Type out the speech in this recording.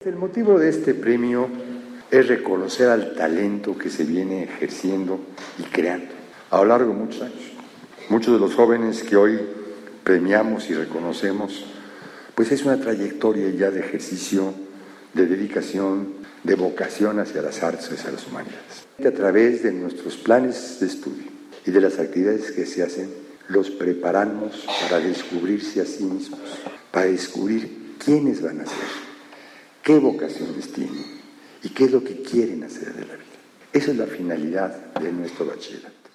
El motivo de este premio es reconocer al talento que se viene ejerciendo y creando a lo largo de muchos años. Muchos de los jóvenes que hoy premiamos y reconocemos, pues es una trayectoria ya de ejercicio, de dedicación, de vocación hacia las artes, hacia las humanidades. A través de nuestros planes de estudio y de las actividades que se hacen, los preparamos para descubrirse a sí mismos, para descubrir quiénes van a ser, qué vocaciones tienen y qué es lo que quieren hacer de la vida. Esa es la finalidad de nuestro bachillerato.